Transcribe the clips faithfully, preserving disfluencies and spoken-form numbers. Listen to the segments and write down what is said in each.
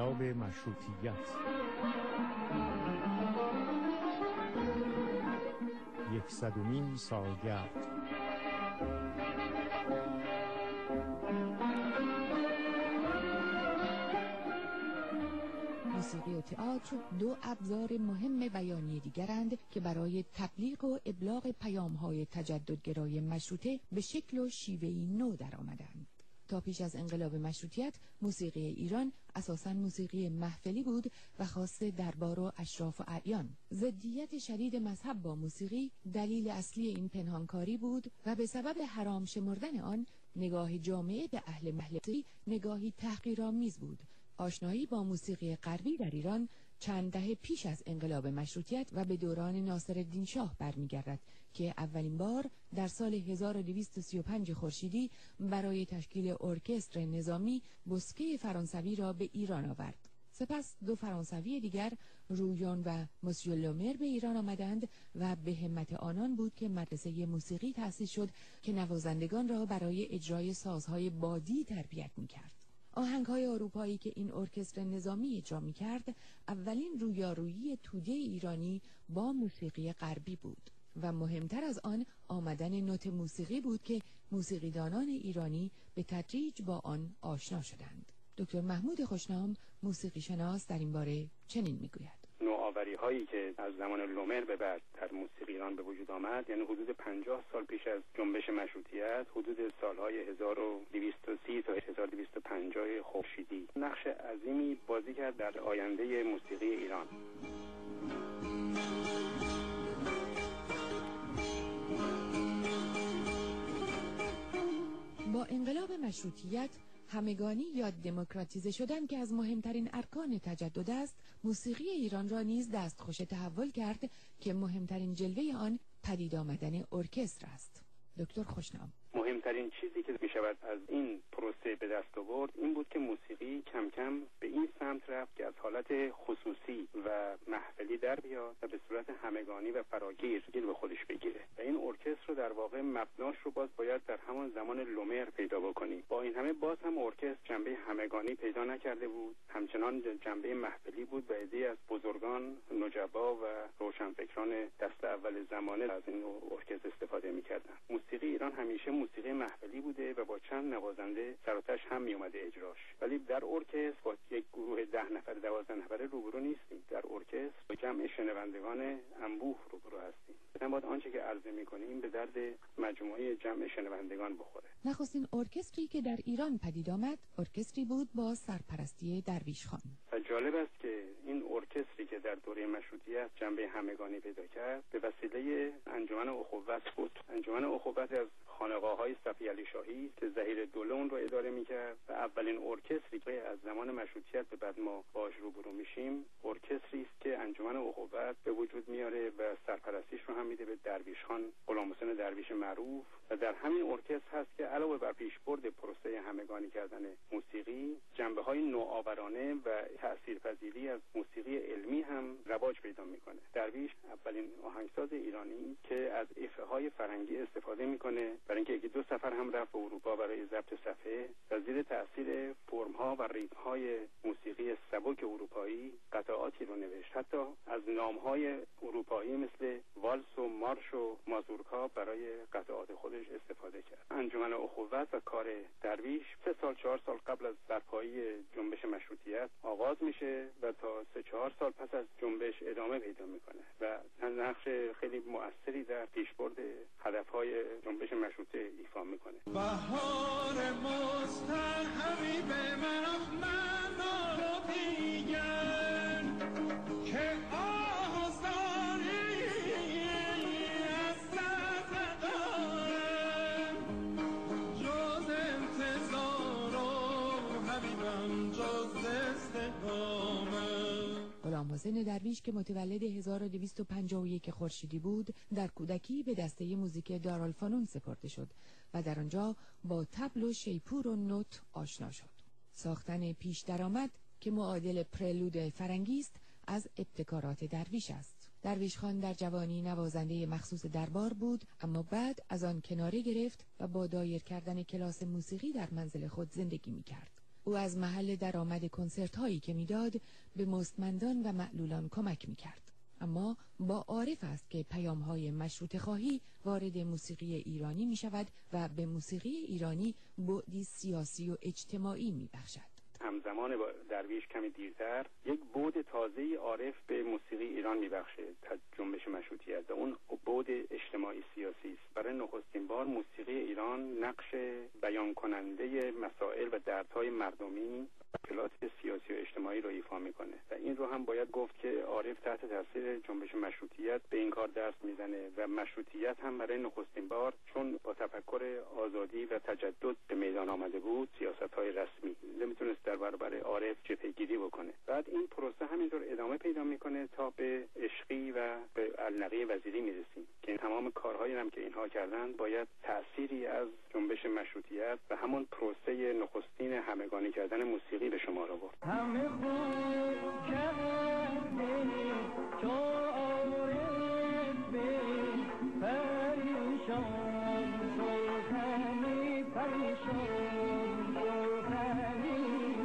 انقلاب مشروطیت. یکصدمین سالگرد. موسیقی و تئاتر دو ابزار مهم بیانی دیگرند که برای تبلیغ و ابلاغ پیام‌های تجددگرای مشروطه به شکل و شیوهی نو درآمدند. تا پیش از انقلاب مشروطیت موسیقی ایران اساساً موسیقی محفلی بود و خاص دربار و اشراف و اعیان. ضدیت شدید مذهب با موسیقی دلیل اصلی این پنهانکاری بود و به سبب حرام شمردن آن نگاه جامعه به اهل محلی نگاهی تحقیرآمیز بود. آشنایی با موسیقی غربی در ایران چند دهه پیش از انقلاب مشروطیت و به دوران ناصرالدین شاه برمیگردد که اولین بار در سال هزار و دویست و سی و پنج خورشیدی برای تشکیل ارکستر نظامی بسکه فرانسوی را به ایران آورد. سپس دو فرانسوی دیگر رویان و مسیو لومر به ایران آمدند و به همت آنان بود که مدرسه موسیقی تأسیس شد که نوازندگان را برای اجرای سازهای بادی تربیت می‌کرد. آهنگ‌های اروپایی که این ارکستر نظامی اجرا می‌کرد اولین رویارویی توده ایرانی با موسیقی غربی بود و مهمتر از آن آمدن نوت موسیقی بود که موسیقیدانان ایرانی به تدریج با آن آشنا شدند. دکتر محمود خوشنام موسیقی شناس در این باره چنین میگوید: نوآوری هایی که از زمان لومر به بعد در موسیقی ایران به وجود آمد، یعنی حدود پنجاه سال پیش از جنبش مشروطیت، حدود سالهای هزار و دویست و سی تا هزار و دویست و پنجاه خورشیدی، نقش عظیمی بازی کرد در آینده موسیقی ایران. با انقلاب مشروطیت همگانی یا دموکراتیزه شدن که از مهمترین ارکان تجدد است، موسیقی ایران را نیز دستخوش تحول کرد که مهمترین جلوه آن پدید آمدن ارکستر است. دکتر خوشنام: مهمترین چیزی که می شود از این پروسه به دست آورد این بود که موسیقی کم کم به این سمت رفت که از حالت خصوصی و محفلی در بیاد و به صورت همگانی و فراگیر گیر به خودش بگیره و این ارکستر رو در واقع مبناش رو باز باید در همان زمان لومر پیدا بکنیم. با این همه باز هم ارکستر جنبه همگانی پیدا نکرده بود، همچنان جنبه محفلی بود و عده‌ای از بزرگان، نجبا و روشنفکران دست اول زمانه از این ارکستر استفاده می‌کردند. موسیقی ایران همیشه موسیقی محفلی بوده و با چند نوازنده سر و تش هم می اومده اجراش، ولی در ارکستر با یک گروه ده نفر دوازده نفره روبرو نیستیم. در ارکستر با جمع شنوندگان انبوه روبرو هستیم. نباید آنچه که عرضه می‌کنیم به درد مجموعه جمع شنوندگان بخوره. نخستین ارکستری که در ایران پدید آمد ارکستری بود با سرپرستی درویش خان. و جالب است که این ارکستری که در دوره مشروطیت جنبه همگانی پیدا کرد به وسیله انجمن اخوت بود. انجمن اخوت از خانقاه‌های صفی علی شاهی که ظهیر دوله اون رو اداره می‌کرد و اولین ارکستری که از زمان مشروطیت به بعد ما باهاش روبرو میشیم ارکستری است که انجمن اخوت به وجود میاره و سرپرستیش رو هم میده به درویش خان غلام حسین درویش معروف و در همین ارکستر هست که علاوه بر پیشبرد پروسه همگانی کردن موسیقی، جنبه‌های نوآورانه و تأثیرپذیری از موسیقی علمی هم رواج پیدا میکنه. درویش اولین آهنگساز ایرانی که از ایفه‌های فرنگی استفاده میکنه، برای اینکه یکی دو سفر هم رفت به اروپا برای ضبط صفحه و زیر تأثیر فرم‌ها و ریتم‌های موسیقی سبک اروپایی قطعاتی رو نوشت. حتی از نام‌های اروپایی مثل والس و مارش و مازورکا برای قطعات خودش استفاده کرد. انجمن اخوت و کار درویش سه سال چهار سال قبل از برپایی جنبش مشروطیت آغاز میشه و تا سه چهار سال پس از جنبش ادامه پیدا میکنه و نقش خیلی مؤثری در پیشبرد هدفهای جنبش مشروطه ایفا میکنه. بهار مستحبی به من رو دیگر که آزاری از سر دارم جز انتظار و حبیبم جز استقامت. غلام حسین درویش که متولد هزار و دویست و پنجاه و یک خورشیدی بود در کودکی به دسته موزیک دارالفنون سپرده شد و در آنجا با طبل و شیپور و نوت آشنا شد. ساختن پیش درآمد که معادل پرلود فرنگی است از ابتکارات درویش است. درویش خان در جوانی نوازنده مخصوص دربار بود، اما بعد از آن کناره گرفت و با دایر کردن کلاس موسیقی در منزل خود زندگی می کرد. او از محل درآمد کنسرت هایی که میداد به مستمندان و معلولان کمک میکرد. اما با عارف است که پیام های مشروطه خواهی وارد موسیقی ایرانی می شود و به موسیقی ایرانی بعدی سیاسی و اجتماعی می بخشد. همزمان با درویش کمی دیرتر یک بعد تازه‌ای عارف به موسیقی ایران میبخشه تا جنبش مشروطیت و اون بعد اجتماعی سیاسی است. برای نخستین بار موسیقی ایران نقش بیان کننده مسائل و دردهای مردمی مشکلات سیاسی و اجتماعی رو ایفا میکنه و این رو هم باید گفت که عارف تحت تاثیر جنبش مشروطیت به این کار دست میزنه و مشروطیت هم برای نخستین بار چون با تفکر آزادی و تجدد به میدان آمده بود سیاست‌های رسمی نمیتونست در برابر عارف جبهه‌گیری بکنه. بعد این پروسه همینطور ادامه پیدا میکنه تا به عشقی و به النقی وزیری میرسیم که این تمام کارهایی هم که اینها کردن باید تأثیری از جنبش مشروطیت و همون پروسه نخستین همگانی کردن موسیقی به شما آورد. همه خوب کردی چو عارف به پریشان شدنی پریشان شدنی.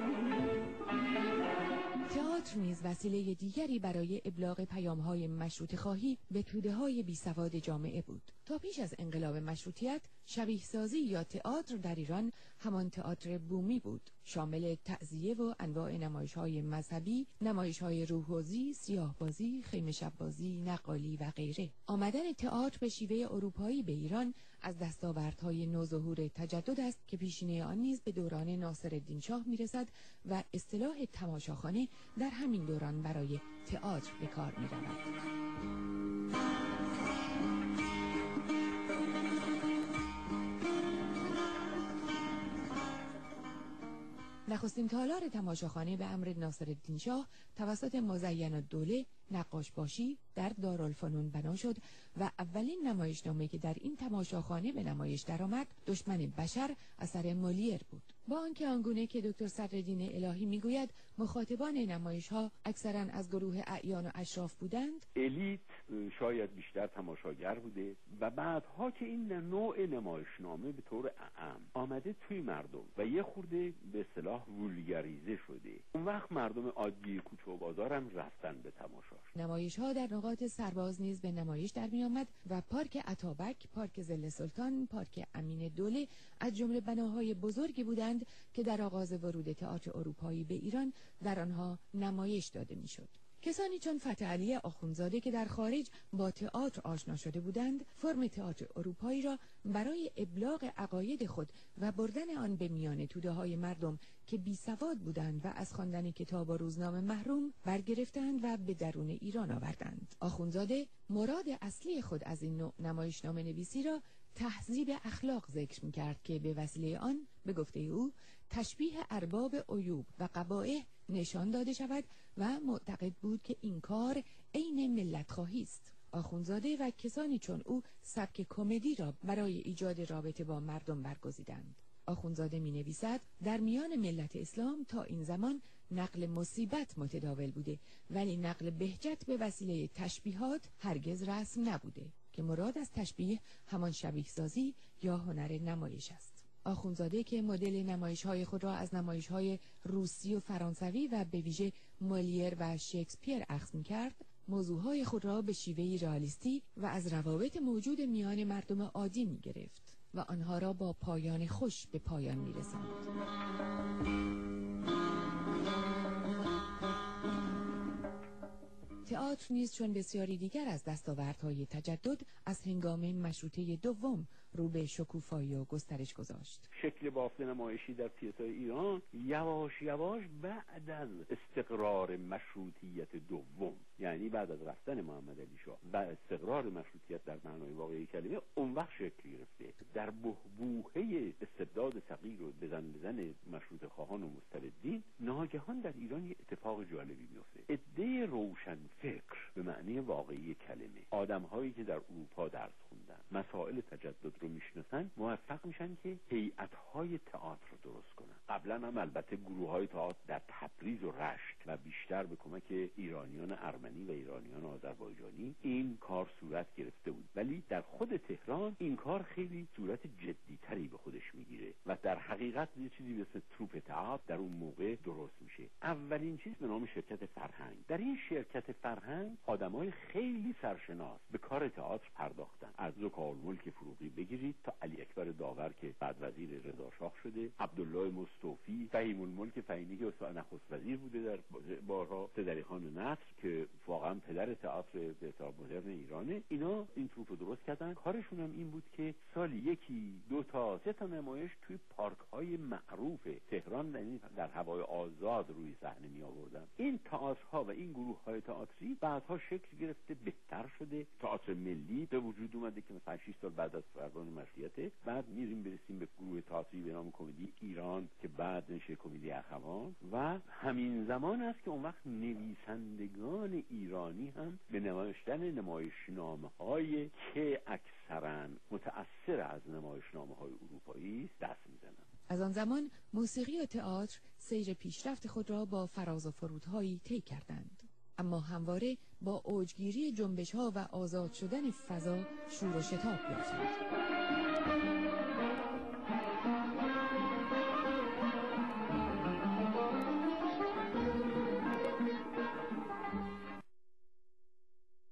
تئاتر نیز وسیله دیگری برای ابلاغ پیام‌های مشروطه خواهی به توده‌های بیسواد جامعه بود. تا پیش از انقلاب مشروطیت شبیه سازی یا تئاتر در ایران همان تئاتر بومی بود، شامل تعزیه و انواع نمایش‌های مذهبی، نمایش‌های روح‌آویزی، سیاه‌بازی، خیمه شب‌بازی، نقالی و غیره. آمدن تئاتر به شیوه اروپایی به ایران از دستاوردهای نوظهور تجدد است که پیشینه آن نیز به دوران ناصرالدین شاه میرسد و اصطلاح تماشاخانه در همین دوران برای تئاتر به کار می‌رود. نخستین تالار تماشاخانه به امر ناصرالدین شاه توسط مزین الدوله نقاش باشی در دارالفنون بنا شد و اولین نمایشنامه که در این تماشاخانه به نمایش درآمد دشمن بشر اثر مولیر بود. با آنکه آنگونه که دکتر صدرالدین الهی میگوید مخاطبان نمایش‌ها اکثرا از گروه اعیان و اشراف بودند، الیت شاید بیشتر تماشاگر بوده و بعدها که این نوع نمایشنامه به طور عام آمده توی مردم و یه خورده به اصطلاح وولگاریزه شده، اون وقت مردم عادی کوچه و بازار هم رفتن به تماشاش. نمایش‌ها در نقاط سرباز نیز به نمایش در می‌آمد و پارک اتابک، پارک ضل سلطان، پارک امین دوله از جمله بناهای بزرگی بودند که در آغاز ورود تئاتر اروپایی به ایران در آنها نمایش داده میشد. کسانی چون فتح علی آخوندزاده که در خارج با تئاتر آشنا شده بودند، فرم تئاتر اروپایی را برای ابلاغ عقاید خود و بردن آن به میان توده‌های مردم که بیسواد بودند و از خواندن کتاب و روزنامه محروم برگرفتند و به درون ایران آوردند. آخوندزاده مراد اصلی خود از این نوع نمایشنامه نویسی را تهذیب اخلاق ذکر می‌کرد که به وسیله آن به گفته او تشبیه ارباب عیوب و قبائح نشان داده شود و معتقد بود که این کار عین ملت خواهی است. آخوندزاده و کسانی چون او سبک کمدی را برای ایجاد رابطه با مردم برگزیدند. آخوندزاده می نویسد در میان ملت اسلام تا این زمان نقل مصیبت متداول بوده ولی نقل بهجت به وسیله تشبیهات هرگز رسم نبوده که مراد از تشبیه همان شبیه سازی یا هنر نمایش است. آخوندزاده که مدل نمایش‌های خود را از نمایش‌های روسی و فرانسوی و به ویژه مولیر و شکسپیر اخذ می‌کرد، موضوعهای خود را به شیوهی رئالیستی و از روابط موجود میان مردم عادی می‌گرفت و آنها را با پایان خوش به پایان می‌رساند. تئاتر نیز چون بسیاری دیگر از دستاوردهای تجدد از هنگام مشروطه دوم رو به شکوفایی و گسترش گذاشت. شکل بافت نمایشی در تئاتر ایران یواش یواش بعد از استقرار مشروطیت دوم، یعنی بعد از رفتن محمد علی شاه و استقرار مشروطیت در معنای واقعی کلمه، اون وقت شکل گرفته. در بحبوحه استبداد صغیر و بزن بزن مشروطه خواهان و مستبدین ناگهان در ایران یه اتفاق جالبی میفته. عده روشن فکر به معنی واقعی کلمه، آدم‌هایی که در اروپا درس خوندن، مسائل تجدد رو میشناسن موفق میشن که هیئت‌های تئاتر رو درست کنن. قبلا هم البته گروه‌های تئاتر در تبریز و رشت و بیشتر به کمک ایرانیان ارمنی و ایرانیان آذربایجانی این کار صورت گرفته بود، ولی در خود تهران این کار خیلی صورت جدی‌تری به خودش میگیره و در حقیقت یه چیزی مثل تروپ تئاتر در اون موقع درست میشه. اولین چیز به نام شرکت فرهنگ. در این شرکت فرهنگ آدمای خیلی سرشناس به کار تئاتر پرداختن. از زکالملک فروغی بگیرید تا علی اکبر داور که بعد وزیر رضا شاه شده، عبدالله مصطفی، فهیم الملک فهیمی که نخست وزیر بوده در بارها، صدری خان نصر که واقعا پدر تئاتر به اصطلاح مدرن ایرانه. اینا این تروپ رو درست کردن. کارشون هم این بود که سال یکی دو تا سه تا نمایش توی پارک های معروف تهران یعنی در هوای آزاد روی صحنه می آوردن. این تئاترها و این گروه های تئاتری بعدها شکل گرفته، بهتر شده. تئاتر ملی به وجود اومده که مثلا شش سال بعد از فرمان مشروطیت. بعد میریم برسیم به گروه تئاتری به نام کمدی ایران که بعد میشه کمدی اخوان و همین زمان است که اون وقت نویسندگان ایرانی هم به نوشتن نمایشنامه‌های که اکثرا متأثر از نمایشنامه‌های اروپایی است دست میزنن. از آن زمان موسیقی و تئاتر سیر پیشرفت خود را با فراز و فرودهایی طی کردند، اما همواره با اوجگیری جنبش‌ها و آزاد شدن فضا شور و شتاب یافتند.